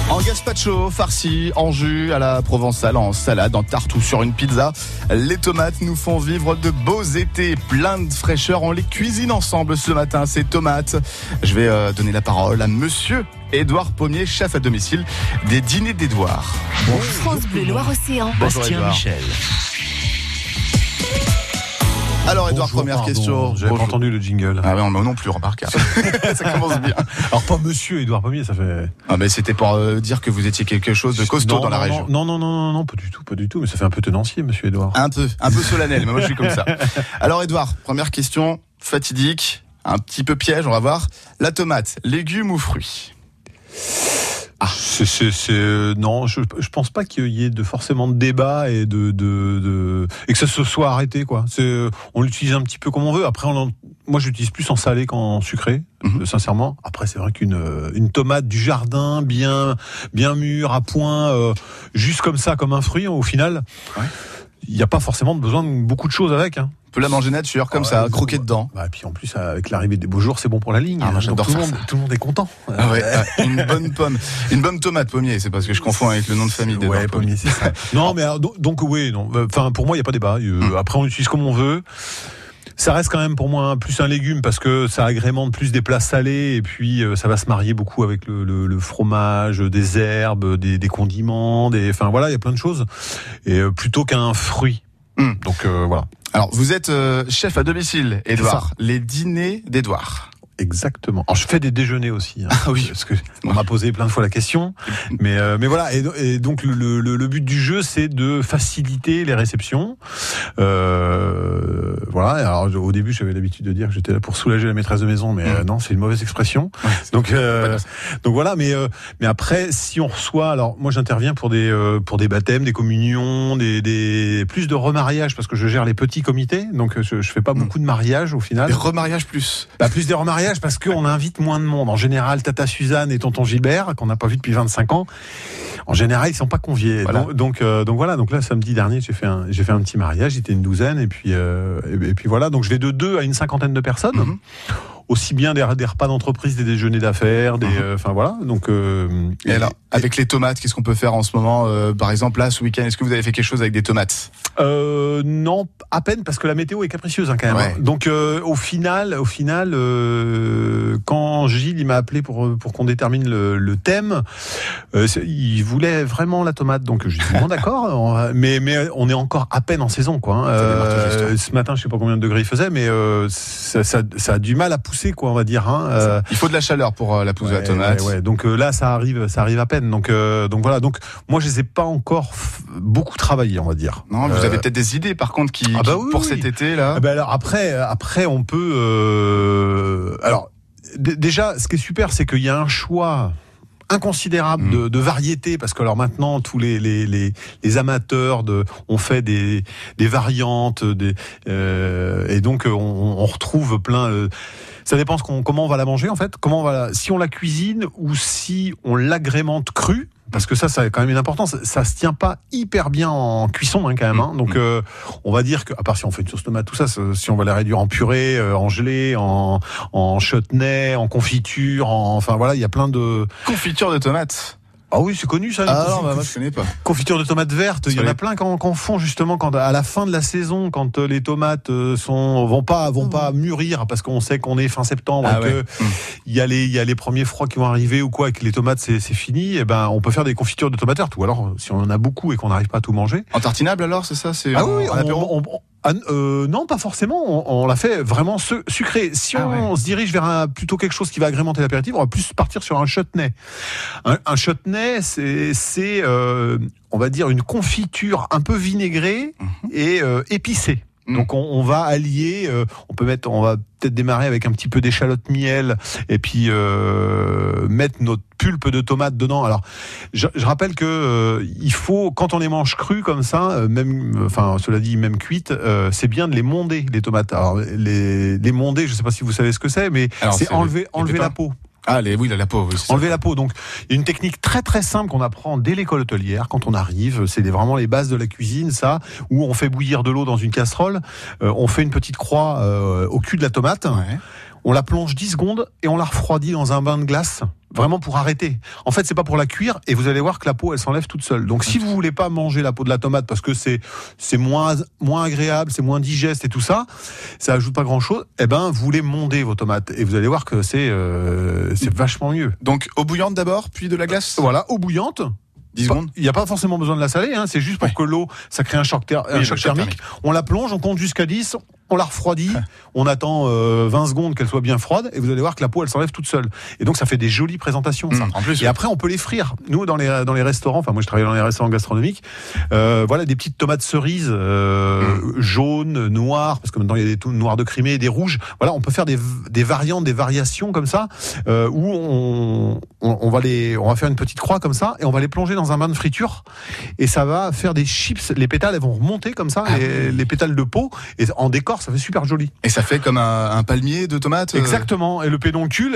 En gazpacho, farci, en jus, à la provençale, en salade, en tarte ou sur une pizza, les tomates nous font vivre de beaux étés pleins de fraîcheur. On les cuisine ensemble ce matin, ces tomates. Je vais donner la parole à monsieur Édouard Pommier, chef à domicile des dîners d'Édouard. France Bleu Loire-Océan. Bonjour Bastien Édouard. Michel. Alors Édouard, Bonjour, première pardon, question. J'avais pas entendu le jingle. Ah ouais, moi non plus, remarquable. Ça commence bien. Alors pas monsieur Édouard Pommier, ça fait... Ah mais c'était pour dire que vous étiez quelque chose de costaud dans la région. Non, pas du tout, mais ça fait un peu tenancier, monsieur Édouard. Un peu solennel, mais moi je suis comme ça. Alors Édouard, première question fatidique, un petit peu piège, on va voir. La tomate, légume ou fruit? Non, je pense pas qu'il y ait forcément de débat et et que ça se soit arrêté, quoi. On l'utilise un petit peu comme on veut. Après, moi j'utilise plus en salé qu'en sucré, sincèrement. Après, c'est vrai qu'une tomate du jardin, bien mûre, à point, juste comme ça, comme un fruit, au final, il n'y a pas forcément besoin de beaucoup de choses avec, hein. On peut la manger nature, comme ça, croquer dedans. Et puis en plus, avec l'arrivée des beaux jours, c'est bon pour la ligne. Ah, moi, j'adore Donc, ça. tout le monde est content. Une bonne pomme. Une bonne tomate, Pommier, c'est parce que je confonds avec le nom de famille d'Édouard Pommier, c'est ça. Non, mais donc oui, non. Enfin, pour moi, il n'y a pas débat. Après, on l'utilise comme on veut. Ça reste quand même pour moi plus un légume parce que ça agrémente plus des plats salés et puis ça va se marier beaucoup avec le fromage, des herbes, des condiments, enfin voilà, il y a plein de choses. Et plutôt qu'un fruit. Donc voilà. Alors, vous êtes chef à domicile, Édouard. Les dîners d'Édouard. Exactement. Alors je fais des déjeuners aussi, hein, oui, parce que on m'a posé plein de fois la question, mais voilà. Et donc le but du jeu, c'est de faciliter les réceptions. Voilà. Alors au début, j'avais l'habitude de dire que j'étais là pour soulager la maîtresse de maison, mais non, c'est une mauvaise expression. Donc voilà. Mais après, si on reçoit, alors moi j'interviens pour des baptêmes, des communions, des plus de remariages parce que je gère les petits comités, donc je fais pas beaucoup de mariages au final. Des remariages plus. Plus des remariages parce qu'on invite moins de monde. En général, Tata Suzanne et Tonton Gilbert, qu'on n'a pas vu depuis 25 ans, en général, ils sont pas conviés. Voilà. Donc voilà. Donc là, samedi dernier, j'ai fait un petit mariage. J'étais une douzaine et puis voilà. Donc je vais de 2 à une cinquantaine de personnes. Aussi bien des repas d'entreprise, des déjeuners d'affaires, enfin voilà. Donc et alors, avec les tomates, qu'est-ce qu'on peut faire en ce moment? Par exemple, là, ce week-end, est-ce que vous avez fait quelque chose avec des tomates? Non, à peine parce que la météo est capricieuse, hein, quand même. Ouais. Donc au final, quand Gilles il m'a appelé pour qu'on détermine le thème, il voulait vraiment la tomate. Donc j'ai dit bon d'accord, mais on est encore à peine en saison, quoi. Ce matin, je sais pas combien de degrés il faisait, mais ça a du mal à pousser, quoi, on va dire. Hein. Il faut de la chaleur pour la pousse de la tomate. Ouais. Donc là, ça arrive à peine. Donc voilà. Donc moi, je les ai pas encore beaucoup travaillé, on va dire. Non, vous avez peut-être des idées, par contre, pour cet été là. Alors après, on peut. Alors déjà, ce qui est super, c'est qu'il y a un choix inconsidérable de variétés, parce que alors maintenant tous les amateurs on fait des variantes, et donc on retrouve plein. Ça dépend comment on va la manger en fait, si on la cuisine ou si on l'agrémente crue. Parce que ça a quand même une importance. Ça se tient pas hyper bien en cuisson, hein, quand même. Hein. Donc, on va dire que, à part si on fait une sauce tomate, tout ça, si on va la réduire en purée, en gelée, en chutney, en confiture, enfin voilà, il y a plein de confiture de tomates. Ah oui, c'est connu ça. Moi je connais pas. Confiture de tomates vertes, il y en a plein qu'on font justement quand à la fin de la saison, quand les tomates vont pas mûrir, parce qu'on sait qu'on est fin septembre, il y a les premiers froids qui vont arriver ou quoi, et que les tomates c'est fini. Et ben on peut faire des confitures de tomates vertes, ou alors si on en a beaucoup et qu'on n'arrive pas à tout manger. En tartinable alors, c'est ça, c'est en apéro. Non, pas forcément. On l'a fait vraiment sucré. Si on se dirige vers plutôt quelque chose qui va agrémenter l'apéritif, on va plus partir sur un chutney. Un chutney, c'est on va dire une confiture un peu vinaigrée et épicée. Donc on va allier, on va peut-être démarrer avec un petit peu d'échalote miel et puis mettre notre pulpe de tomate dedans. Alors je rappelle que il faut, quand on les mange crues comme ça, cela dit même cuites, c'est bien de les monder, les tomates. Alors les monder, je sais pas si vous savez ce que c'est, mais alors, c'est enlever la peau. Ah, la peau. Oui, enlever la peau. Donc, il y a une technique très très simple qu'on apprend dès l'école hôtelière quand on arrive. C'est vraiment les bases de la cuisine, ça, où on fait bouillir de l'eau dans une casserole. On fait une petite croix au cul de la tomate. on la plonge 10 secondes et on la refroidit dans un bain de glace. Vraiment pour arrêter. En fait, c'est pas pour la cuire et vous allez voir que la peau, elle s'enlève toute seule. Donc, si vous voulez pas manger la peau de la tomate parce que c'est moins agréable, c'est moins digeste et tout ça, ça ajoute pas grand chose. Eh ben, vous les mondez vos tomates et vous allez voir que c'est vachement mieux. Donc, eau bouillante d'abord, puis de la glace. Voilà, eau bouillante. 10 secondes. Il n'y a pas forcément besoin de la saler, hein, c'est juste pour que l'eau, ça crée un choc thermique. On la plonge, on compte jusqu'à 10, on la refroidit, on attend 20 secondes qu'elle soit bien froide, et vous allez voir que la peau, elle s'enlève toute seule. Et donc, ça fait des jolies présentations, ça. En plus, et après, on peut les frire. Nous, dans les restaurants, enfin, moi, je travaille dans les restaurants gastronomiques, voilà, des petites tomates cerises, jaunes, noires, parce que maintenant, il y a des noirs de Crimée, des rouges. Voilà, on peut faire des variantes, des variations comme ça, où on va faire une petite croix comme ça, et on va les plonger dans un bain de friture, et ça va faire des chips. Les pétales, elles vont remonter comme ça, les pétales de peau, et en décor, ça fait super joli. Et ça fait comme un palmier de tomates. Exactement. Et le pédoncule,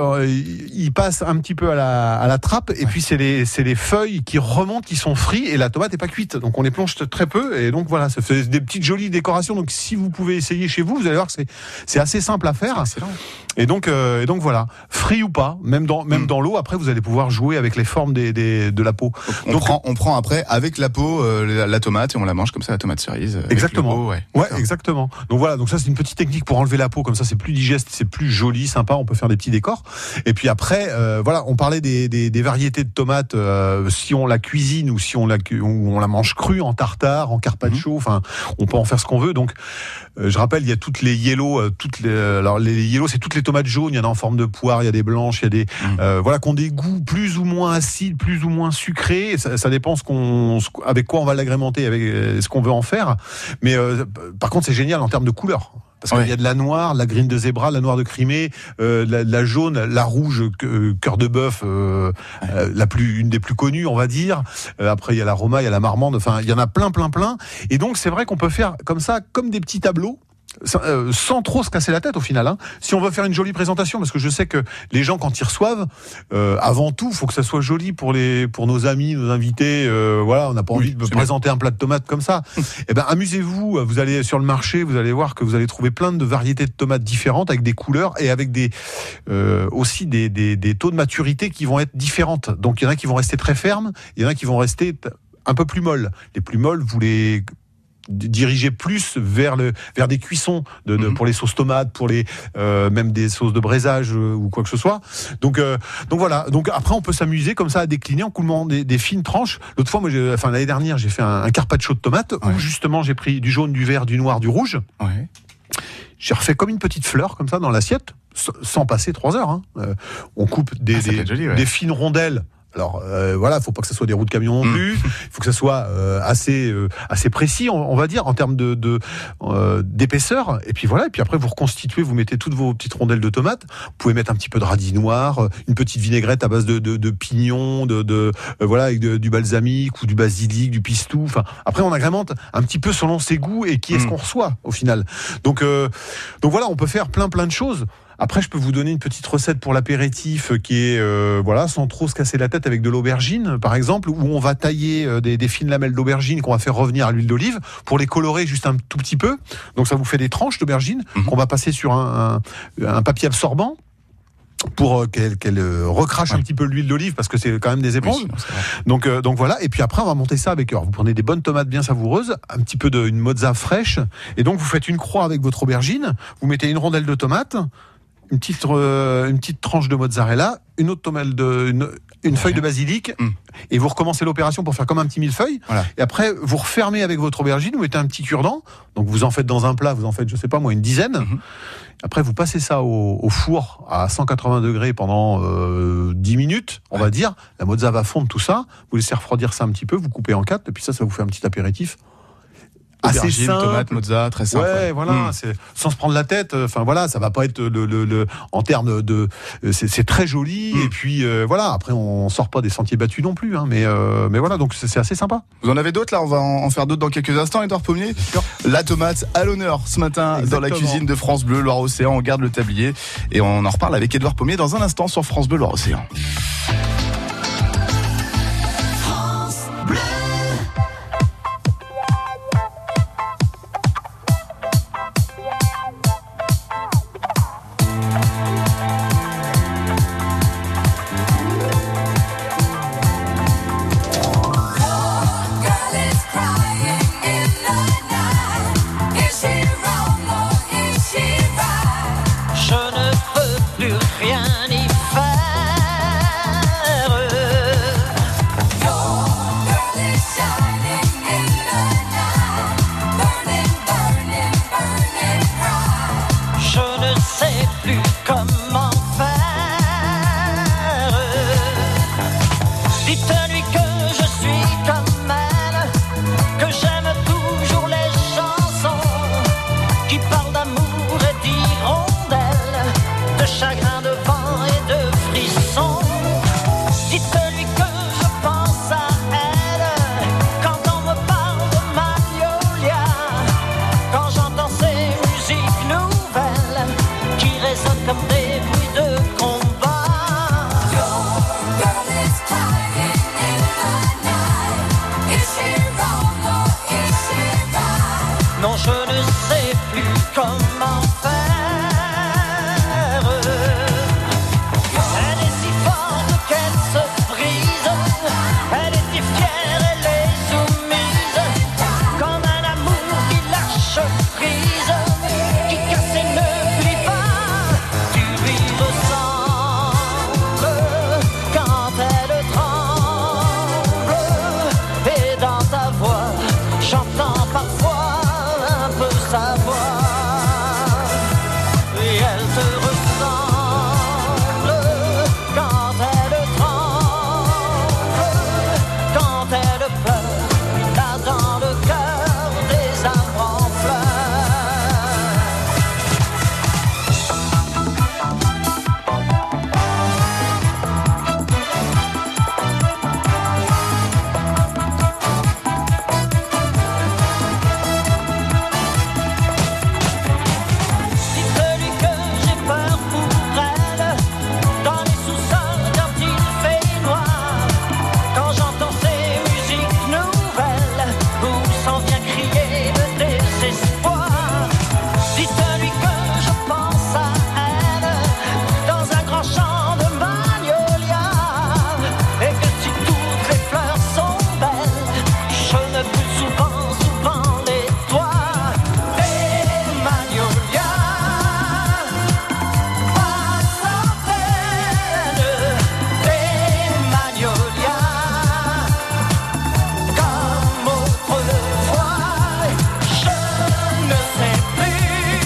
il passe un petit peu à la trappe, et puis c'est les feuilles qui remontent, qui sont frites, et la tomate n'est pas cuite. Donc on les plonge très peu, et donc voilà, ça fait des petites jolies décorations. Donc si vous pouvez essayer chez vous, vous allez voir que c'est assez simple à faire. Et donc voilà, frit ou pas, même dans l'eau. Après, vous allez pouvoir jouer avec les formes de la peau. On prend après avec la peau la tomate et on la mange comme ça, la tomate cerise. Exactement. Ouais, exactement. Donc voilà, donc ça c'est une petite technique pour enlever la peau, comme ça c'est plus digeste, c'est plus joli, sympa, on peut faire des petits décors. Et puis après, voilà, on parlait des variétés de tomates, si on la cuisine ou si on la mange crue en tartare, en carpaccio, enfin, on peut en faire ce qu'on veut. Donc, je rappelle, il y a toutes les yellow, alors les yellow, c'est toutes les tomates jaunes, il y en a en forme de poire, il y a des blanches, il y a des, voilà, qui ont des goûts plus ou moins acides, plus ou moins sucrés. Ça dépend avec quoi on va l'agrémenter, avec ce qu'on veut en faire. Mais par contre, c'est génial en termes de couleur. Parce qu'il y a de la noire, la green de zébra, la noire de Crimée, la jaune, la rouge, cœur de bœuf, une des plus connues, on va dire. Après, il y a la Roma, il y a la marmande. Enfin, il y en a plein. Et donc, c'est vrai qu'on peut faire comme ça, comme des petits tableaux. Sans trop se casser la tête au final, hein. Si on veut faire une jolie présentation, parce que je sais que les gens quand ils reçoivent, avant tout, faut que ça soit joli pour nos amis, nos invités. Voilà, on n'a pas envie de présenter un plat de tomates comme ça. Eh ben, amusez-vous. Vous allez sur le marché, vous allez voir que vous allez trouver plein de variétés de tomates différentes avec des couleurs et avec aussi des taux de maturité qui vont être différentes. Donc il y en a qui vont rester très fermes, il y en a qui vont rester un peu plus molles. Les plus molles, vous les diriger plus vers des cuissons pour les sauces tomates, pour les même des sauces de braisage ou quoi que ce soit. Donc voilà. Donc après on peut s'amuser comme ça à décliner en coulant des fines tranches. L'autre fois, l'année dernière, j'ai fait un carpaccio de tomates où justement j'ai pris du jaune, du vert, du noir, du rouge. Ouais. J'ai refait comme une petite fleur comme ça dans l'assiette, sans passer 3 heures. Hein. On coupe des fines rondelles. Alors voilà, faut pas que ça soit des roues de camion non plus. Il faut que ça soit assez précis, on va dire, en termes d'épaisseur. Et puis voilà. Et puis après, vous reconstituez, vous mettez toutes vos petites rondelles de tomates. Vous pouvez mettre un petit peu de radis noir, une petite vinaigrette à base de pignons, voilà, avec du balsamique ou du basilic, du pistou. Enfin, après, on agrémente un petit peu selon ses goûts et qui est-ce qu'on reçoit au final. Donc voilà, on peut faire plein de choses. Après, je peux vous donner une petite recette pour l'apéritif qui est, voilà, sans trop se casser la tête, avec de l'aubergine, par exemple, où on va tailler des fines lamelles d'aubergine qu'on va faire revenir à l'huile d'olive pour les colorer juste un tout petit peu. Donc, ça vous fait des tranches d'aubergine qu'on va passer sur un papier absorbant pour qu'elle recrache un petit peu l'huile d'olive, parce que c'est quand même des éponges. Oui, donc voilà. Et puis après, on va monter ça avec. Alors, vous prenez des bonnes tomates bien savoureuses, un petit peu une mozza fraîche, et donc vous faites une croix avec votre aubergine. Vous mettez une rondelle de tomate, une petite tranche de mozzarella, une autre tomate une feuille de basilic, et vous recommencez l'opération pour faire comme un petit millefeuille. Voilà. Et après, vous refermez avec votre aubergine, vous mettez un petit cure-dent. Donc vous en faites dans un plat, vous en faites, je sais pas moi, une dizaine. Après, vous passez ça au four à 180 degrés pendant 10 minutes, on va dire. La mozza va fondre tout ça. Vous laissez refroidir ça un petit peu, vous coupez en 4, et puis ça vous fait un petit apéritif. Assez simple, tomate, mozza, très simple. Ouais, voilà, c'est sans se prendre la tête. Enfin voilà, ça va pas être en termes de, c'est très joli. Et puis voilà, après on sort pas des sentiers battus non plus, hein, mais voilà, donc c'est assez sympa. Vous en avez d'autres là? On va en faire d'autres dans quelques instants. Édouard Pommier, la tomate à l'honneur ce matin. Exactement. Dans la cuisine de France Bleu Loire-Océan. On garde le tablier et on en reparle avec Édouard Pommier dans un instant sur France Bleu Loire-Océan. France Bleu. Dites-lui que je suis comme elle, que j'aime toujours les chansons qui parlent d'amour et d'hirondelles, de chagrin, de vent et de frissons. Dites-lui que je pense à elle quand on me parle de Magnolia, quand j'entends ces musiques nouvelles qui résonnent comme des bruits de combat. Non, je ne sais plus comment faire. Elle est si forte qu'elle se brise. Elle est si fière, elle est soumise, comme un amour qui lâche prise, qui casse et ne plie pas. Tu lui ressembles quand elle tremble, et dans ta voix j'entends parfois un peu sa voix, et elle te ressemble quand elle tremble, quand elle pleure, là dans le cœur des arbres en Dites-lui que j'ai peur pour elle, dans les sous-sols quand il fait noir, quand j'entends ces musiques nouvelles où s'en vient crier le désespoir. Dites-lui que je pense à elle dans un grand champ de magnolia, et que si toutes les fleurs sont belles, je ne brûle souvent les toits des magnolias. Pas centaines des magnolias, comme autrefois, je ne sais plus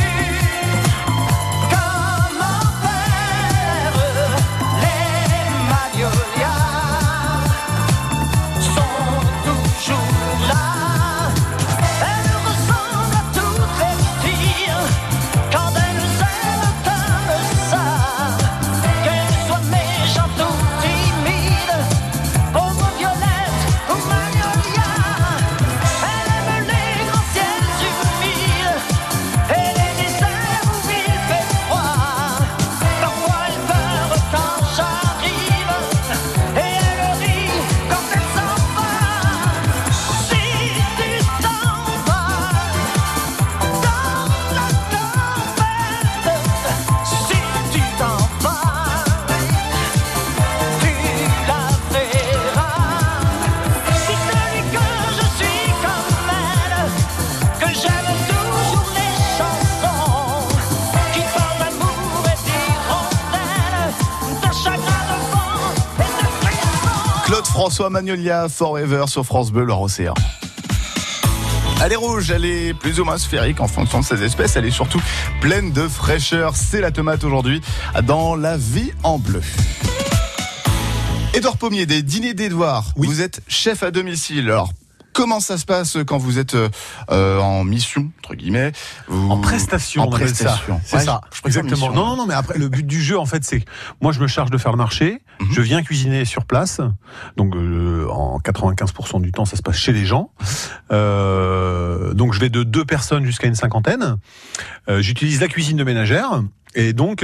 comment faire. Les magnolias sont toujours là. Elles ressemblent à toutes les filles quand elles aiment comme ça, qu'elles soient méchantes ou timides, pauvres violettes ou magnolias. Elle aime les grands ciels humides et les déserts où il fait froid. Parfois elle pleure quand j'arrive et elle rit quand elle s'en va. Si tu t'en vas dans la tempête, si tu t'en vas, tu la verras. Dites-lui que je suis comme elle, que j'aime toujours les chansons qui parlent d'amour et d'hirondelles, de chagrin, de vent et de frissons. Claude François, Magnolia Forever sur France Bleu Loire-Océan. Elle est rouge, elle est plus ou moins sphérique en fonction de ses espèces, elle est surtout pleine de fraîcheur. C'est la tomate aujourd'hui dans La Vie en Bleu. Édouard Pommier, des dîners d'Édouard. Oui. Vous êtes chef à domicile. Alors, comment ça se passe quand vous êtes en mission, entre guillemets En prestation, En on appelle ça. prestation. C'est Ouais, ça, je préfère exactement. mission. Non, mais après, le but du jeu, en fait, c'est que moi, je me charge de faire le marché, je viens cuisiner sur place, donc en 95% du temps, ça se passe chez les gens. Donc, je vais de 2 personnes jusqu'à une 50aine. J'utilise la cuisine de ménagère, et donc,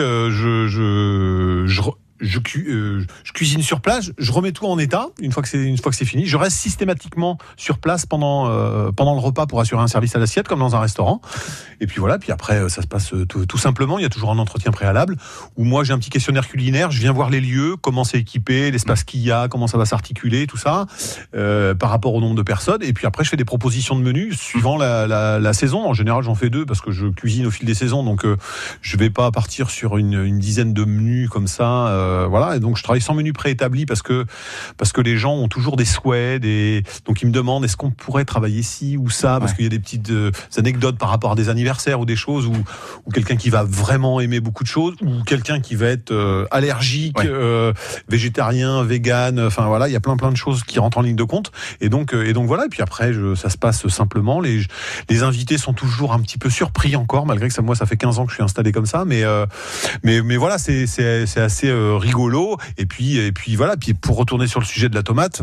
je cuisine sur place, je remets tout en état une fois que c'est fini. Je reste systématiquement sur place pendant le repas pour assurer un service à l'assiette comme dans un restaurant. Et puis voilà, puis après ça se passe tout simplement. Il y a toujours un entretien préalable où moi j'ai un petit questionnaire culinaire. Je viens voir les lieux, comment c'est équipé, l'espace qu'il y a, comment ça va s'articuler, tout ça par rapport au nombre de personnes. Et puis après je fais des propositions de menus suivant la saison. En général j'en fais 2 parce que je cuisine au fil des saisons, donc je vais pas partir sur une dizaine de menus comme ça. voilà. Et donc je travaille sans menu préétabli parce que les gens ont toujours des souhaits, donc ils me demandent est-ce qu'on pourrait travailler ci ou ça, parce qu'il y a des petites anecdotes par rapport à des anniversaires ou des choses ou quelqu'un qui va vraiment aimer beaucoup de choses ou quelqu'un qui va être allergique, végétarien, vegan, enfin voilà, il y a plein de choses qui rentrent en ligne de compte. Et donc voilà. Et puis après, ça se passe simplement. Les invités sont toujours un petit peu surpris encore, malgré que moi ça fait 15 ans que je suis installé comme ça, mais voilà, c'est assez rigolo. Et puis voilà. Puis pour retourner sur le sujet de la tomate.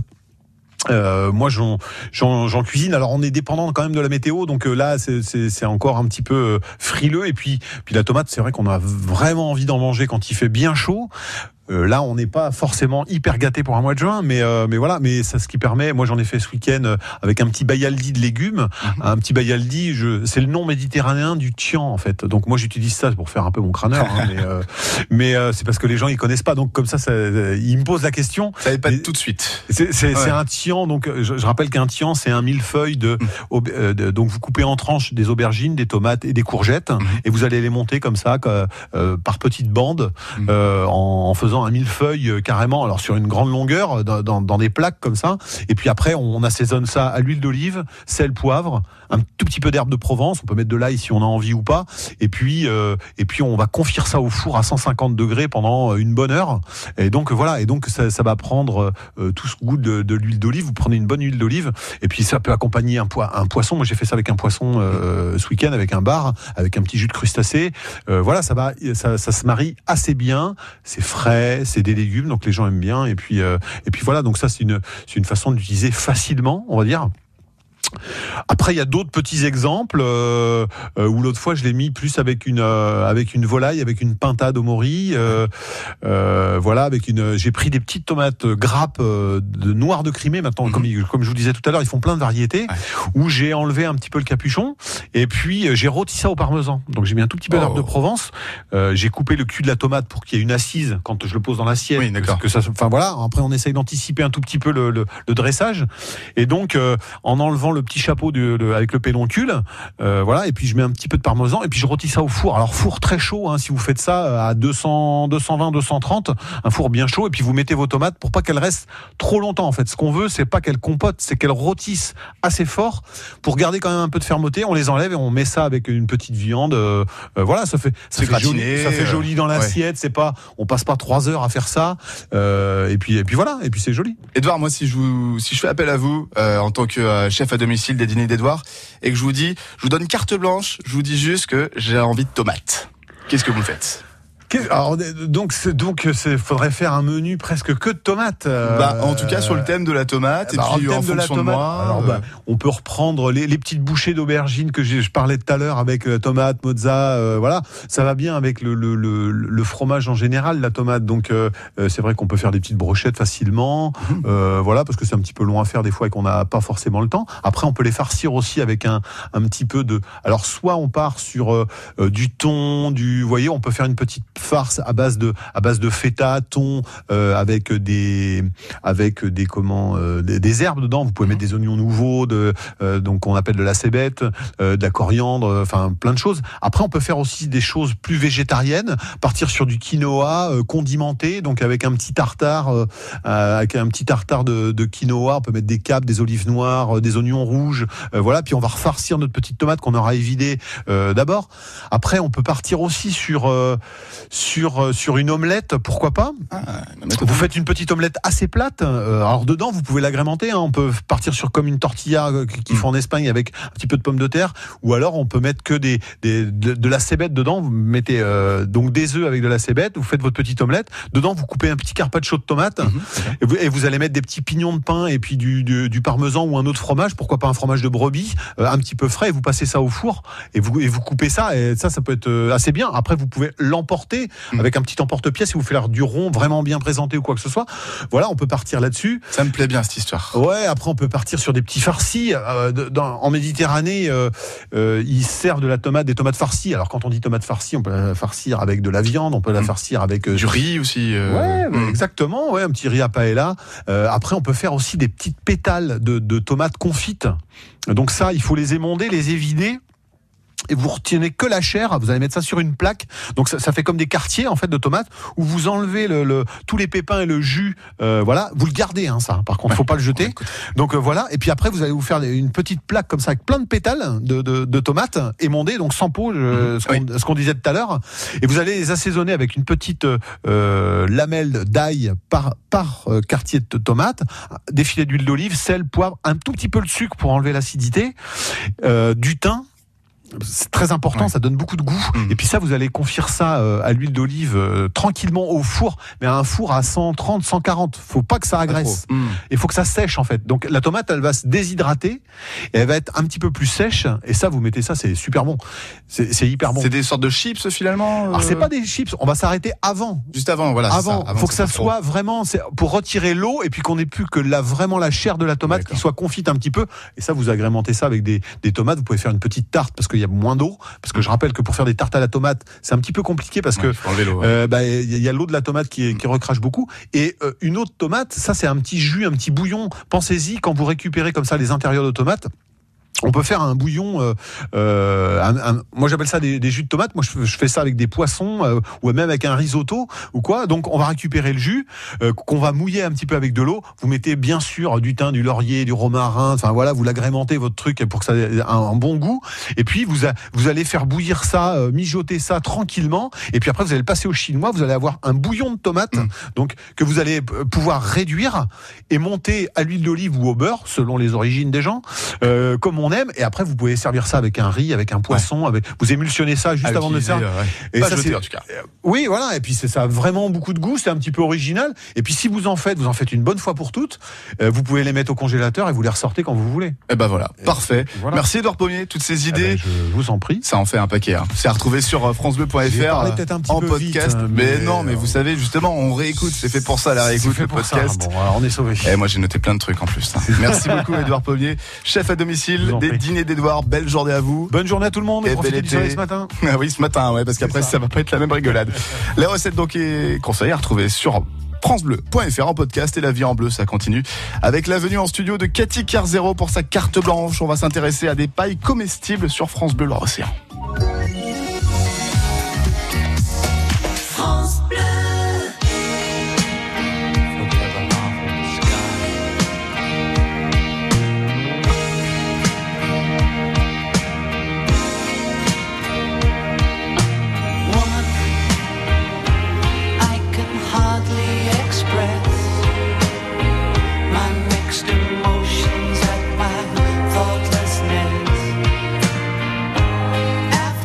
Moi j'en cuisine. Alors on est dépendant quand même de la météo, donc là c'est encore un petit peu frileux. Et puis la tomate, c'est vrai qu'on a vraiment envie d'en manger quand il fait bien chaud. Là, on n'est pas forcément hyper gâté pour un mois de juin, mais voilà, mais c'est ce qui permet. Moi, j'en ai fait ce week-end avec un petit bayaldi de légumes. Un petit bayaldi, c'est le nom méditerranéen du tian en fait. Donc moi, j'utilise ça pour faire un peu mon crâneur, mais c'est parce que les gens ils connaissent pas. Donc comme ça, ils me posent la question. Ça n'avait pas tout de suite. C'est un tian. Donc je rappelle qu'un tian, c'est un millefeuille donc vous coupez en tranches des aubergines, des tomates et des courgettes, et vous allez les monter comme ça par petites bandes en faisant un millefeuille carrément, alors sur une grande longueur, dans des plaques comme ça. Et puis après, on assaisonne ça à l'huile d'olive, sel, poivre, un tout petit peu d'herbe de Provence. On peut mettre de l'ail si on a envie ou pas. Et puis on va confire ça au four à 150 degrés pendant une bonne heure. Et donc voilà. Et donc ça va prendre tout ce goût de l'huile d'olive. Vous prenez une bonne huile d'olive. Et puis ça peut accompagner un poisson. Moi j'ai fait ça avec un poisson ce week-end, avec un bar, avec un petit jus de crustacé. Voilà, ça se marie assez bien. C'est frais. C'est des légumes, donc les gens aiment bien. Et puis voilà, donc ça c'est une façon d'utiliser facilement, on va dire. Après, il y a d'autres petits exemples où l'autre fois je l'ai mis plus avec une volaille, avec une pintade au mori. Voilà, j'ai pris des petites tomates grappes de noir de Crimée. Maintenant, comme je vous disais tout à l'heure, ils font plein de variétés. Où j'ai enlevé un petit peu le capuchon et puis j'ai rôti ça au parmesan. Donc j'ai mis un tout petit peu d'herbe de Provence. J'ai coupé le cul de la tomate pour qu'il y ait une assise quand je le pose dans l'assiette. Oui, d'accord. Enfin voilà. Après, on essaye d'anticiper un tout petit peu le dressage. Et donc, en enlevant le petit chapeau avec le pédoncule, voilà, et puis je mets un petit peu de parmesan et puis je rôtis ça au four. Alors four très chaud, hein, si vous faites ça à 220, 230, un four bien chaud, et puis vous mettez vos tomates pour pas qu'elles restent trop longtemps. En fait, ce qu'on veut, c'est pas qu'elles compotent, c'est qu'elles rôtissent assez fort pour garder quand même un peu de fermeté. On les enlève et on met ça avec une petite viande. Voilà, ça fait joli dans l'assiette. C'est pas, on passe pas 3 heures à faire ça. Et puis voilà, et puis c'est joli. Édouard, moi si je fais appel à vous en tant que chef à domicile des dîners d'Édouard et que je vous donne carte blanche, je vous dis juste que j'ai envie de tomates. Qu'est-ce que vous faites ? Alors, donc, faudrait faire un menu presque que de tomates. En tout cas, sur le thème de la tomate, et puis en fonction de moi. Alors, on peut reprendre les petites bouchées d'aubergines que je parlais tout à l'heure avec tomate, mozza, voilà. Ça va bien avec le fromage en général, la tomate. Donc, c'est vrai qu'on peut faire des petites brochettes facilement. Voilà, parce que c'est un petit peu long à faire des fois et qu'on n'a pas forcément le temps. Après, on peut les farcir aussi avec un petit peu de. Alors, soit on part sur du thon, vous voyez, on peut faire une petite farce à base de feta, thon, avec des herbes dedans. Vous pouvez mettre des oignons nouveaux, donc on appelle de la cébette, de la coriandre, enfin plein de choses. Après, on peut faire aussi des choses plus végétariennes, partir sur du quinoa condimenté, donc avec un petit tartare, de quinoa. On peut mettre des capes, des olives noires, des oignons rouges, voilà. Puis on va refarcir notre petite tomate qu'on aura évidée d'abord. Après, on peut partir aussi sur une omelette, pourquoi pas. Vous faites une petite omelette assez plate. Alors dedans, vous pouvez l'agrémenter. On peut partir sur comme une tortilla qu'ils font en Espagne avec un petit peu de pommes de terre. Ou alors, on peut mettre que de la cébette dedans. Vous mettez donc des œufs avec de la cébette. Vous faites votre petite omelette. Dedans, vous coupez un petit carpaccio de tomate. Et vous allez mettre des petits pignons de pain et puis du parmesan ou un autre fromage. Pourquoi pas un fromage de brebis, un petit peu frais. Et vous passez ça au four. Et vous coupez ça. Et ça peut être assez bien. Après, vous pouvez l'emporter avec un petit emporte-pièce si vous faites du rond vraiment bien présenté ou quoi que ce soit. Voilà, on peut partir là-dessus. Ça me plaît bien cette histoire. Ouais, après on peut partir sur des petits farcis. En Méditerranée, ils servent des tomates farcies. Alors quand on dit tomate farcie, on peut la farcir avec de la viande, on peut la farcir avec du riz aussi. Ouais, exactement. Ouais, un petit riz à paella. Après, on peut faire aussi des petites pétales de tomates confites. Donc ça, il faut les émonder, les évider. et vous retenez que la chair, vous allez mettre ça sur une plaque, donc ça fait comme des quartiers en fait de tomates où vous enlevez tous les pépins et le jus, voilà, vous le gardez ça, par contre faut pas le jeter, donc voilà, et puis après vous allez vous faire une petite plaque comme ça avec plein de pétales de tomates émondées, donc sans peau, ce qu'on disait tout à l'heure, et vous allez les assaisonner avec une petite lamelle d'ail par quartier de tomate, des filets d'huile d'olive, sel, poivre, un tout petit peu de sucre pour enlever l'acidité, du thym. C'est très important, ça donne beaucoup de goût. Et puis ça, vous allez confire ça à l'huile d'olive tranquillement au four, mais à un four à 130, 140. Faut pas que ça agresse. Il faut que ça sèche en fait. Donc la tomate, elle va se déshydrater et elle va être un petit peu plus sèche. Et ça, vous mettez ça, c'est super bon. C'est hyper bon. C'est des sortes de chips finalement. Alors c'est pas des chips. On va s'arrêter avant. Juste avant, voilà. Avant. Faut que ça soit vraiment, pour retirer l'eau et puis qu'on ait plus que vraiment la chair de la tomate qui soit confite un petit peu. Et ça, vous agrémentez ça avec des tomates. Vous pouvez faire une petite tarte parce qu'il y a moins d'eau, parce que je rappelle que pour faire des tartes à la tomate, c'est un petit peu compliqué parce que y a l'eau de la tomate qui recrache beaucoup, et une autre tomate, ça c'est un petit jus, un petit bouillon. Pensez-y quand vous récupérez comme ça les intérieurs de tomates. On peut faire un bouillon, moi j'appelle ça des jus de tomate. Moi je fais ça avec des poissons ou même avec un risotto ou quoi. Donc on va récupérer le jus qu'on va mouiller un petit peu avec de l'eau. Vous mettez bien sûr du thym, du laurier, du romarin. Enfin voilà, vous l'agrémentez votre truc pour que ça ait un bon goût. Et puis vous allez faire bouillir ça, mijoter ça tranquillement. Et puis après vous allez le passer au chinois. Vous allez avoir un bouillon de tomate, donc que vous allez pouvoir réduire et monter à l'huile d'olive ou au beurre selon les origines des gens, comme on aime, et après vous pouvez servir ça avec un riz, avec un poisson, vous émulsionnez ça juste avant de le servir. Et pas ça jeter, c'est en tout cas. Oui, voilà, et puis ça a vraiment beaucoup de goût, c'est un petit peu original, et puis si vous en faites une bonne fois pour toutes, vous pouvez les mettre au congélateur et vous les ressortez quand vous voulez. Et ben voilà, parfait. Voilà. Merci Edouard Pommier, toutes ces idées. Je vous en prie. Ça en fait un paquet. C'est à retrouver sur francebleu.fr en podcast. Vite, mais vous savez justement, on réécoute, c'est fait pour ça la réécoute, le podcast. Bon, alors on est sauvés. Et moi j'ai noté plein de trucs en plus. Merci beaucoup Edouard Pommier, chef à domicile des dîners d'Edouard. Belle journée à vous. Bonne journée à tout le monde. Et profitez du soleil ce matin. Ah oui, ce matin, parce qu'après ça va pas être la même rigolade. Les recettes donc et conseils à retrouver sur francebleu.fr en podcast, et la vie en bleu, ça continue avec la venue en studio de Cathy Carzero pour sa carte blanche. On va s'intéresser à des pailles comestibles sur France Bleu Loire-Océan. France Bleu. Emotions at my thoughtlessness.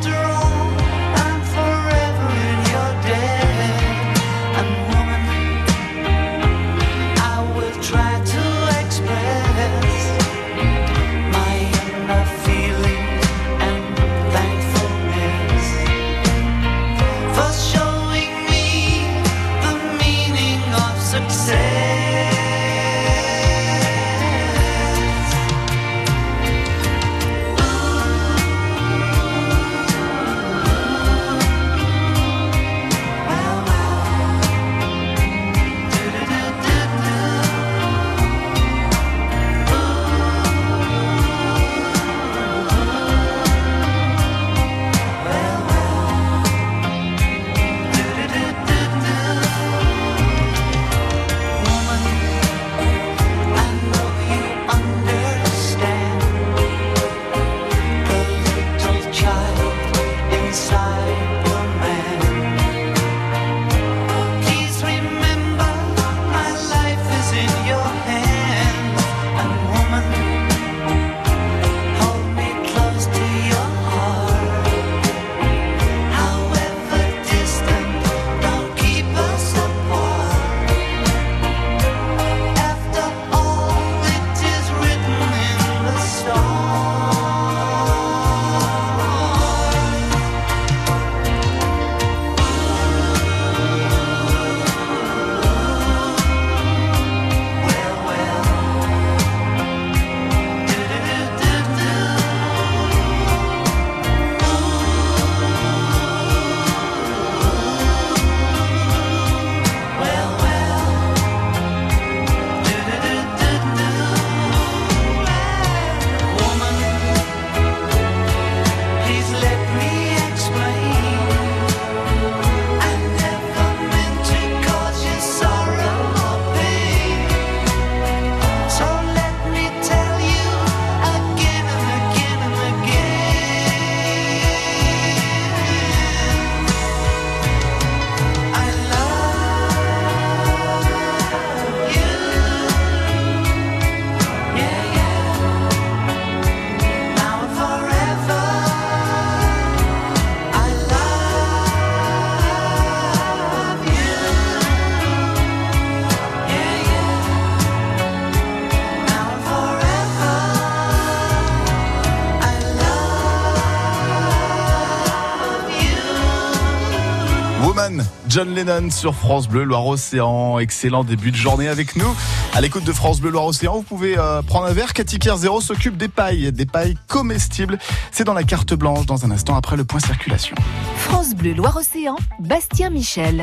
John Lennon sur France Bleu Loire-Océan. Excellent début de journée avec nous. À l'écoute de France Bleu Loire-Océan, vous pouvez prendre un verre. Cathy Kerzero s'occupe des pailles comestibles. C'est dans la carte blanche dans un instant après le point circulation. France Bleu Loire-Océan, Bastien Michel.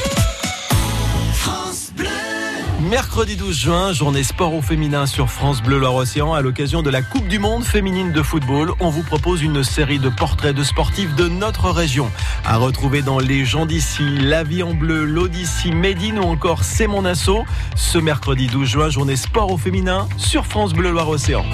Mercredi 12 juin, journée sport au féminin sur France Bleu Loire-Océan. À l'occasion de la Coupe du Monde féminine de football, on vous propose une série de portraits de sportifs de notre région. À retrouver dans Les gens d'ici, La vie en bleu, l'Odyssée, Médine ou encore C'est mon assaut. Ce mercredi 12 juin, journée sport au féminin sur France Bleu Loire-Océan.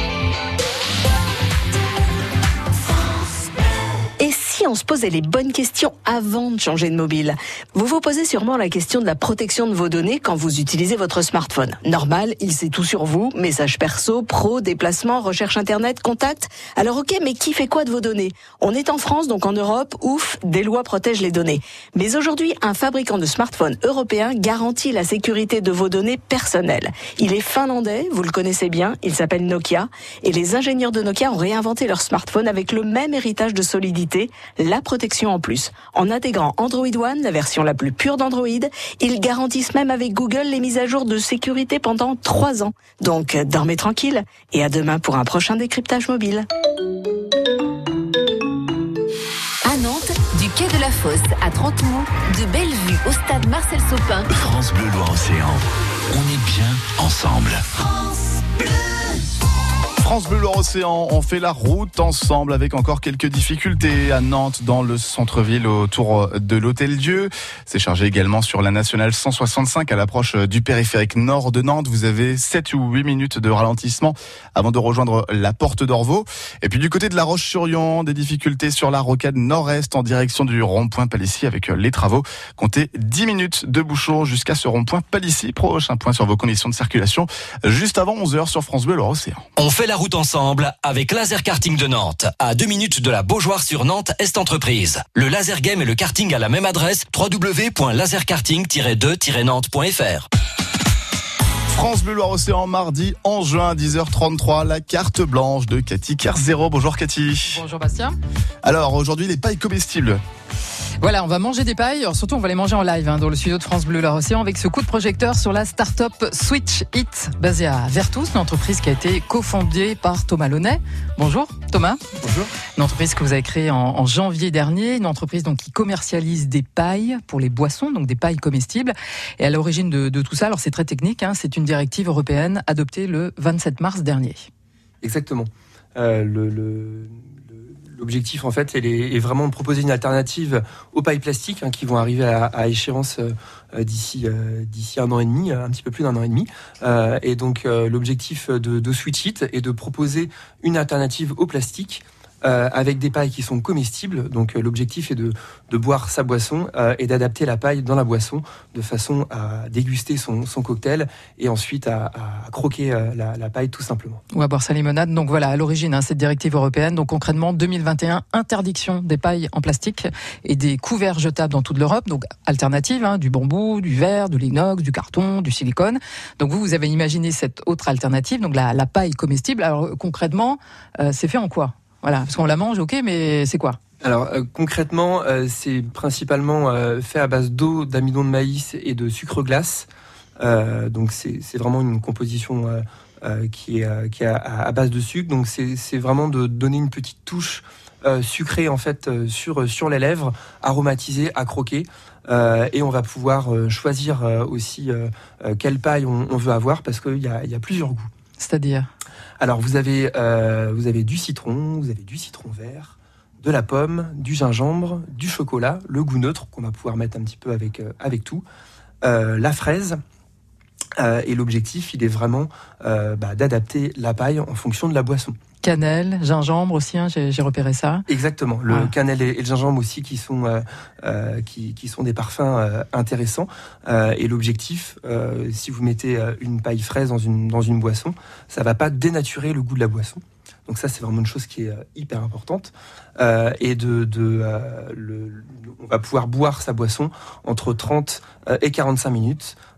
Si on se posait les bonnes questions avant de changer de mobile. Vous vous posez sûrement la question de la protection de vos données quand vous utilisez votre smartphone. Normal, il sait tout sur vous, messages perso, pro, déplacements, recherche internet, contacts. Alors ok, mais qui fait quoi de vos données ? On est en France, donc en Europe, ouf, des lois protègent les données. Mais aujourd'hui, un fabricant de smartphones européen garantit la sécurité de vos données personnelles. Il est finlandais, vous le connaissez bien, il s'appelle Nokia. Et les ingénieurs de Nokia ont réinventé leur smartphone avec le même héritage de solidité, la protection en plus. En intégrant Android One, la version la plus pure d'Android, ils garantissent même avec Google les mises à jour de sécurité pendant 3 ans. Donc, dormez tranquille et à demain pour un prochain décryptage mobile. À Nantes, du quai de la Fosse à 30 mots, de Bellevue au stade Marcel Sopin. France Bleu Loire-Océan. On est bien ensemble. France Bleu Loire-Océan, on fait la route ensemble avec encore quelques difficultés à Nantes dans le centre-ville autour de l'Hôtel-Dieu. C'est chargé également sur la nationale 165 à l'approche du périphérique nord de Nantes. Vous avez 7 ou 8 minutes de ralentissement avant de rejoindre la porte d'Orvaux. Et puis du côté de la Roche-sur-Yon, des difficultés sur la rocade nord-est en direction du rond-point Palissy avec les travaux. Comptez 10 minutes de bouchon jusqu'à ce rond-point Palissy. Prochain point sur vos conditions de circulation juste avant 11h sur France Bleu Loire-Océan. On fait la route ensemble avec Laser Karting de Nantes, à 2 minutes de la Beaujoire sur Nantes Est Entreprise. Le laser game et le karting à la même adresse, www.laserkarting-2-nantes.fr. France Bleu Loire-Océan, mardi 11 juin, 10h33, la carte blanche de Cathy Kerzero. Bonjour Cathy. Bonjour Bastien. Alors aujourd'hui, les pailles comestibles. Voilà, on va manger des pailles. Alors, surtout, on va les manger en live dans le studio de France Bleu Loire-Océan avec ce coup de projecteur sur la start-up Switch It, basée à Vertus, une entreprise qui a été cofondée par Thomas Launay. Bonjour Thomas. Bonjour. Une entreprise que vous avez créée en janvier dernier, une entreprise donc qui commercialise des pailles pour les boissons, donc des pailles comestibles. Et à l'origine de tout ça, alors c'est très technique, c'est une directive européenne adoptée le 27 mars dernier. Exactement. L'objectif, en fait, est vraiment de proposer une alternative aux pailles plastiques qui vont arriver à échéance d'ici 1 an et demi, un petit peu plus d'1 an et demi. Et donc, l'objectif de Switch It est de proposer une alternative au plastique avec des pailles qui sont comestibles. Donc, l'objectif est de boire sa boisson et d'adapter la paille dans la boisson de façon à déguster son cocktail et ensuite à croquer la paille tout simplement. Ou à boire sa limonade. Donc voilà, à l'origine, cette directive européenne. Donc concrètement, 2021, interdiction des pailles en plastique et des couverts jetables dans toute l'Europe. Donc alternative, du bambou, du verre, de l'inox, du carton, du silicone. Donc vous avez imaginé cette autre alternative, donc la paille comestible. Alors concrètement, c'est fait en quoi ? Voilà, parce qu'on la mange, ok, mais c'est quoi ? Alors concrètement, c'est principalement fait à base d'eau, d'amidon de maïs et de sucre glace. Donc c'est vraiment une composition qui est à base de sucre. Donc c'est vraiment de donner une petite touche sucrée en fait sur les lèvres, aromatisée à croquer. Et on va pouvoir choisir aussi quelle paille on veut avoir parce qu'il y a plusieurs goûts. C'est-à-dire ? Alors vous avez du citron, vous avez du citron vert, de la pomme, du gingembre, du chocolat, le goût neutre qu'on va pouvoir mettre un petit peu avec tout, la fraise. Et l'objectif, il est vraiment d'adapter la paille en fonction de la boisson. Cannelle, gingembre aussi, j'ai repéré ça. Exactement, le cannelle et le gingembre aussi qui sont des parfums intéressants. Et l'objectif, si vous mettez une paille fraise dans une boisson, ça va pas dénaturer le goût de la boisson. Donc ça, c'est vraiment une chose qui est hyper importante. Et on va pouvoir boire sa boisson entre 30 et 45 minutes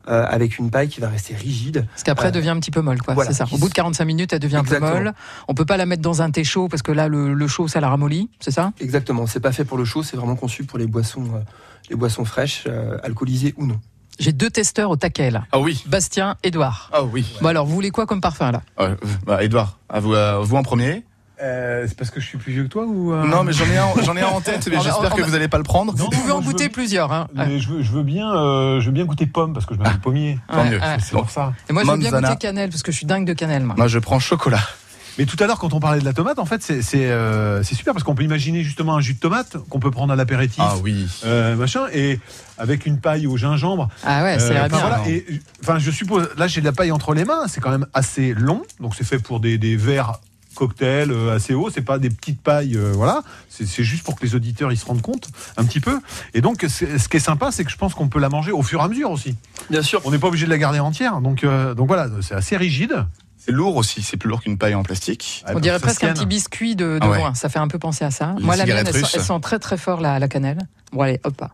avec une paille qui va rester rigide. Parce qu'après, elle devient un petit peu molle, quoi. Voilà. C'est ça. Au bout de 45 minutes, elle devient un peu molle. On peut pas la mettre dans un thé chaud parce que là, le chaud, ça la ramollit, c'est ça? Exactement. C'est pas fait pour le chaud, c'est vraiment conçu pour les boissons fraîches, alcoolisées ou non. J'ai 2 testeurs au taquet, là. Ah oui. Bastien, Édouard. Ah oui. Bon alors, vous voulez quoi comme parfum, là? Édouard, à vous en premier. C'est parce que je suis plus vieux que toi ou Non, mais j'en ai un en tête, mais j'espère que vous allez pas le prendre. Vous pouvez en goûter plusieurs. Hein. Mais je veux bien goûter pomme parce que je m'appelle pommier. Tant mieux. C'est pour ça. Et moi, je veux bien Manzana. goûter cannelle parce que je suis dingue de cannelle. Moi, je prends chocolat. Mais tout à l'heure, quand on parlait de la tomate, en fait, c'est super parce qu'on peut imaginer justement un jus de tomate qu'on peut prendre à l'apéritif, Ah oui. machin, et avec une paille au gingembre. Ah ouais, c'est bien. Voilà, et enfin, je suppose, là, j'ai de la paille entre les mains, c'est quand même assez long, donc c'est fait pour des verres cocktails assez hauts, c'est pas des petites pailles, voilà, c'est juste pour que les auditeurs ils se rendent compte un petit peu. Et donc, ce qui est sympa, c'est que je pense qu'on peut la manger au fur et à mesure aussi. Bien sûr. On n'est pas obligé de la garder entière, donc voilà, c'est assez rigide. C'est lourd aussi, c'est plus lourd qu'une paille en plastique. On dirait presque un petit biscuit de loin. Ça fait un peu penser à ça. Moi, la mienne, elle sent très très fort la cannelle. Bon, allez, hop.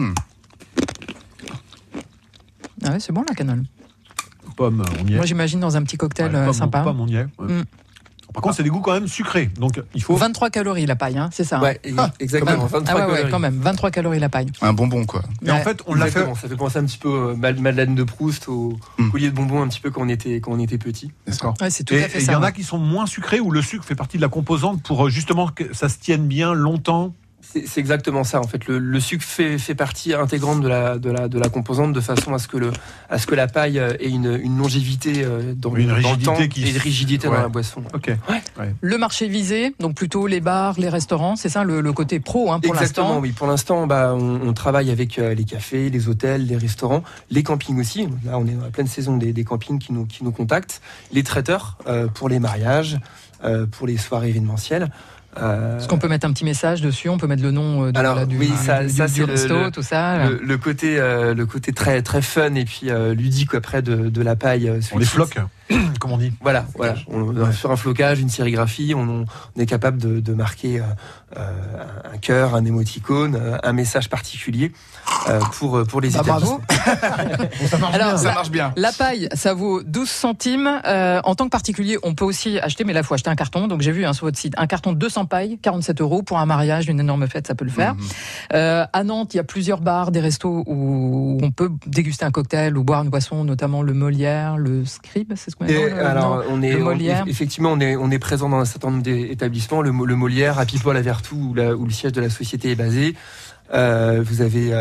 Ah ouais, c'est bon la cannelle. Pomme, on y est. Moi, j'imagine dans un petit cocktail sympa. Pomme, on y est. Par contre, c'est des goûts quand même sucrés. Donc, il faut 23 calories la paille, hein, c'est ça. Ouais, exactement. 23 calories. Quand même, 23 calories la paille. Un bonbon, quoi. Et en fait, on l'a fait. Ça fait penser un petit peu Madeleine de Proust, au collier de bonbons un petit peu quand on était petit. D'accord. Ouais, c'est tout à fait ça. Et il y en a qui sont moins sucrés où le sucre fait partie de la composante pour justement que ça se tienne bien longtemps. C'est exactement ça en fait. Le sucre fait partie intégrante de la composante de façon à ce que la paille ait une longévité dans le temps et une rigidité dans la boisson. Ok. Ouais. Le marché visé, donc plutôt les bars, les restaurants, c'est ça le côté pro pour l'instant. Exactement, oui. Pour l'instant, on travaille avec les cafés, les hôtels, les restaurants, les campings aussi. Là, on est dans la pleine saison des campings qui nous contactent, les traiteurs pour les mariages, pour les soirées événementielles. Est-ce qu'on peut mettre un petit message dessus? On peut mettre le nom du resto, tout ça. Le côté très très fun et puis ludique après de la paille. On les floque, comme on dit. Voilà. Sur un flocage, une sérigraphie, on est capable de marquer un cœur, un émoticône, un message particulier pour les établissements. Alors, ça marche bien. La paille, ça vaut 12 centimes. En tant que particulier, on peut aussi acheter, mais là, il faut acheter un carton. Donc, j'ai vu sur votre site, un carton de 200 pailles, 47 € pour un mariage, une énorme fête, ça peut le faire. À Nantes, il y a plusieurs bars, des restos où on peut déguster un cocktail ou boire une boisson, notamment le Molière, le Scribe, c'est ce qu'on dit. Effectivement, on est présent dans un certain nombre d'établissements. Le Molière, à Pipo, à la Vertou, où le siège de la société est basé. Vous avez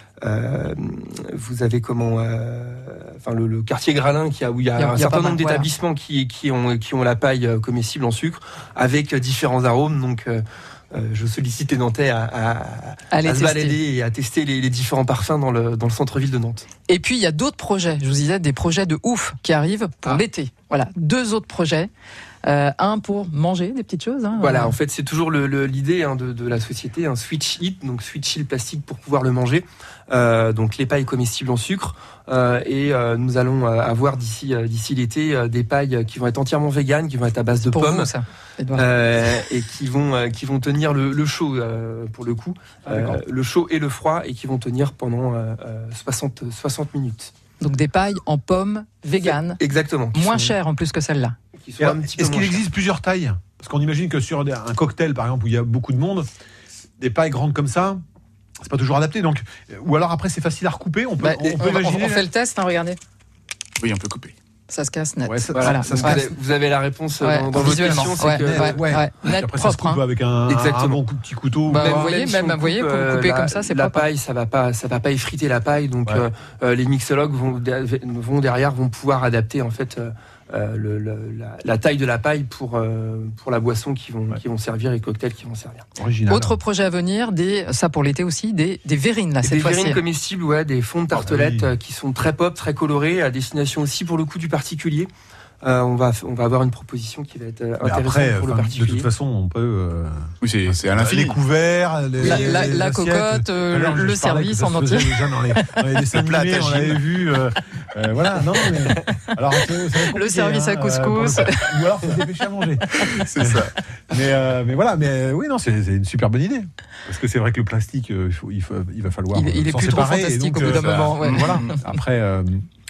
le quartier Gralin où il y a un certain nombre d'établissements qui ont la paille comestible en sucre avec différents arômes. Donc je sollicite les Nantais à se balader et à tester les différents parfums dans le centre-ville de Nantes. Et puis il y a d'autres projets. Je vous disais des projets de ouf qui arrivent pour l'été. Voilà, 2 autres projets. Un pour manger des petites choses. Voilà, en fait, c'est toujours l'idée de la société, un switch hit, donc switch le plastique pour pouvoir le manger. Donc les pailles comestibles en sucre. Et nous allons avoir d'ici l'été des pailles qui vont être entièrement véganes, qui vont être à base de pommes, vous, ça, et qui vont tenir le chaud pour le coup, le chaud et le froid, et qui vont tenir pendant 60 minutes. Donc des pailles en pommes véganes. Exactement. Moins chères en plus que celle-là. Est-ce qu'il existe plusieurs tailles? Parce qu'on imagine que sur un cocktail, par exemple, où il y a beaucoup de monde, des pailles grandes comme ça, c'est pas toujours adapté. Donc, ou alors après, c'est facile à recouper. On peut imaginer. On fait le test, regardez. Oui, on peut couper. Ça se casse net. Ouais, voilà. ça se casse. Vous avez la réponse dans votre question. C'est net, après, propre. ça se coupe avec un bon petit couteau. Vous voyez, pour couper comme ça, c'est la propre. paille, ça va pas effriter la paille. Donc, les mixologues vont derrière pouvoir adapter en fait la taille de la paille pour la boisson qui vont servir et les cocktails qui vont servir. Original. Autre projet à venir, ça pour l'été aussi, des verrines là cette fois-ci. Des verrines comestibles, des fonds de tartelettes qui sont très pop, très colorés, à destination aussi pour le coup du particulier. On va avoir une proposition qui va être intéressante pour le particulier. De toute façon, on peut. Oui, c'est à l'infini. Les couverts, la cocotte, le service en entier. Déjà dans les dessins animés, on l'avait vu. Voilà, non, mais. Alors, le service à couscous. Ou alors, faut se dépêcher à manger. C'est ça. Mais voilà, oui, non, c'est une super bonne idée. Parce que c'est vrai que le plastique, il va falloir. Il est plus trop fantastique au bout d'un moment. Voilà. Après.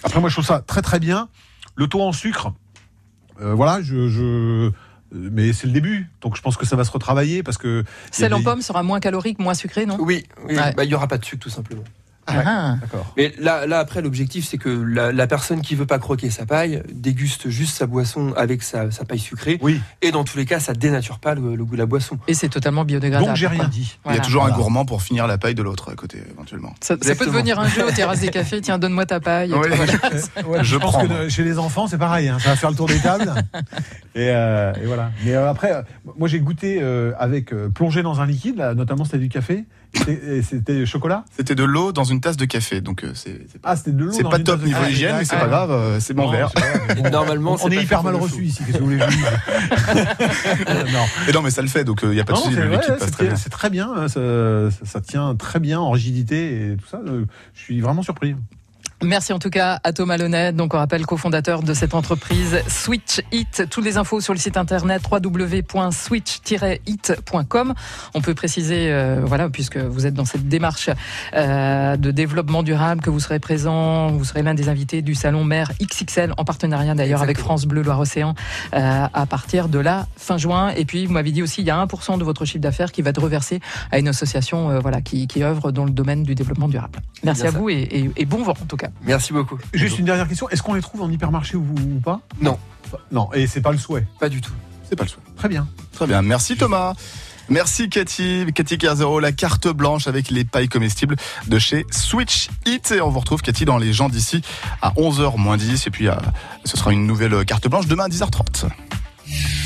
Après, moi, je trouve ça très très bien. Le taux en sucre, voilà, mais c'est le début, donc je pense que ça va se retravailler parce que. Celle en pomme sera moins calorique, moins sucré, non ? Oui, Ouais. il y aura pas de sucre tout simplement. Ah. D'accord. Mais là après l'objectif c'est que la personne qui veut pas croquer sa paille déguste juste sa boisson avec sa paille sucrée. Oui. Et dans tous les cas ça dénature pas le goût de la boisson. Et c'est totalement biodégradable. Donc j'ai rien quoi. dit. Il y a toujours un gourmand pour finir la paille de l'autre à côté, éventuellement. Ça peut Exactement. devenir un jeu aux terrasses des cafés. Tiens, donne-moi ta paille. Et Oui. tout, voilà. Ouais, je pense prends. que chez les enfants, c'est pareil. Ça va faire le tour des tables. et voilà. Mais après, moi j'ai goûté avec plongé dans un liquide, là, notamment c'était du café. Et c'était chocolat. C'était de l'eau dans une tasse de café, donc c'est pas, C'était de l'eau. c'est dans pas une top tasse de- niveau Ah, hygiène, mais c'est pas d'accord. grave, c'est mon Non, verre. c'est pas grave. Et normalement, on c'est est pas hyper fait mal pour le reçu feu. ici. Qu'est-ce que vous voulez que je dise Non. Et non, mais ça le fait, donc il n'y a pas de Non, souci, c'est le vrai, liquide passe très bien. c'est très bien. Ça tient très bien en rigidité et tout ça. Je suis vraiment surpris. Merci en tout cas à Thomas Launay, donc on rappelle cofondateur de cette entreprise Switch It. Toutes les infos sur le site internet www.switch-it.com. On peut préciser, voilà, puisque vous êtes dans cette démarche de développement durable, que vous serez présent, vous serez l'un des invités du salon Mer XXL en partenariat d'ailleurs avec France Bleu Loire-Océan à partir de la fin juin. Et puis vous m'avez dit aussi, il y a 1% de votre chiffre d'affaires qui va être reversé à une association voilà, qui œuvre dans le domaine du développement durable. Merci Bien à ça. vous et bon vent en tout cas. Merci beaucoup. Juste une dernière question. Est-ce qu'on les trouve en hypermarché ou pas ? Non. Non. Et c'est pas le souhait. Pas du tout. C'est pas le souhait. Très bien. Très bien, merci Thomas. Merci Cathy Kerzero, la carte blanche avec les pailles comestibles de chez Switch It. Et on vous retrouve Cathy dans les gens d'ici à 11h moins 10. Et puis ce sera une nouvelle carte blanche demain à 10h30.